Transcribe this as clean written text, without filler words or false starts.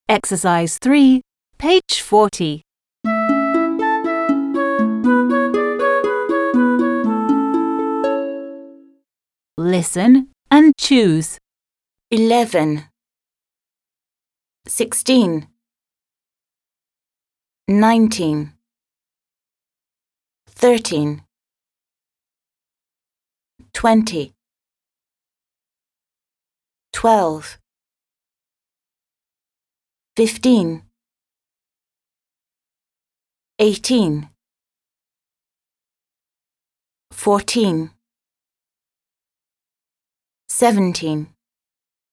Exercise 3, page 40. Listen and choose. 11, 16, 19, 13, 20, 12, 15, 18, 14, 17,